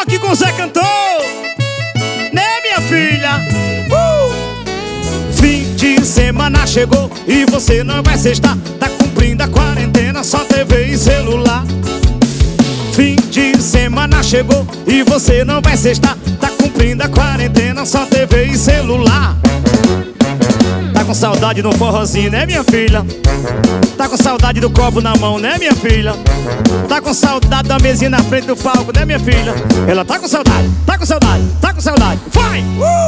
aqui com o Zé Cantor, né, minha filha? Fim de semana chegou e você não vai sextar. Tá cumprindo a quarentena, só TV e celular. Fim de semana chegou e você não vai sextar. Tá cumprindo a quarentena, só TV e celular. Tá com saudade do forrozinho, né, minha filha? Tá com saudade do copo na mão, né, minha filha? Tá com saudade da mesinha na frente do palco, né, minha filha? Ela tá com saudade, tá com saudade, tá com saudade. Vai!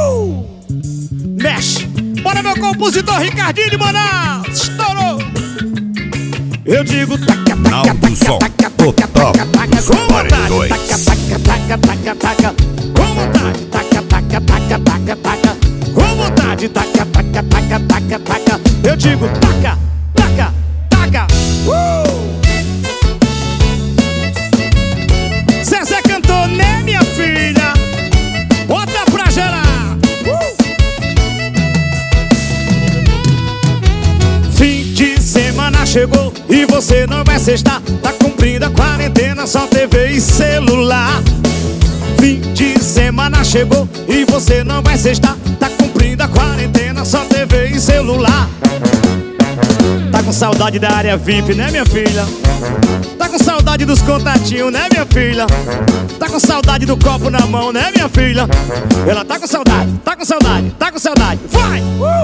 Mexe! Bora, meu compositor Ricardinho de Manaus! Estourou! Eu digo taca, taca, taca, taca, taca, taca, taca, com vontade, taca, taca, taca, taca, com vontade, taca, taca, taca, taca, taca, com vontade, taca, taca, taca, taca, taca. Eu digo taca, taca, taca. Zezé Cantor, né, minha filha? Bota pra gerar. Fim de semana chegou e você não vai sextar. Tá cumprindo a quarentena, só TV e celular. Fim de semana chegou e você não vai sextar. Tá cumprindo a quarentena, só TV e celular. Tá com saudade da área VIP, né, minha filha? Tá com saudade dos contatinhos, né, minha filha? Tá com saudade do copo na mão, né, minha filha? Ela tá com saudade, tá com saudade, tá com saudade. Vai!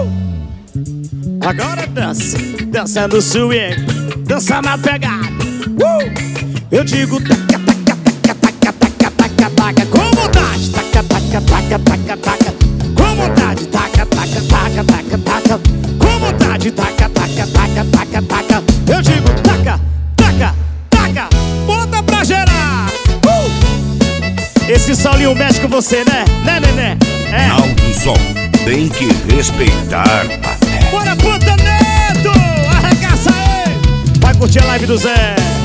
Agora dança, dança no swing, dança na pegada. Eu digo taca, taca, taca, taca, taca, taca, taca, com vontade, taca, taca, taca, taca, taca, com vontade, taca, taca, taca, taca, taca, com vontade, taca, taca, taca, taca, taca. Eu digo taca, taca, taca, bota pra gerar. Esse solinho mexe com você, né? Né, neném? É. Alto som, tem que respeitar. Bora, Pantaneto! Arregaça aí! Vai curtir a live do Zé.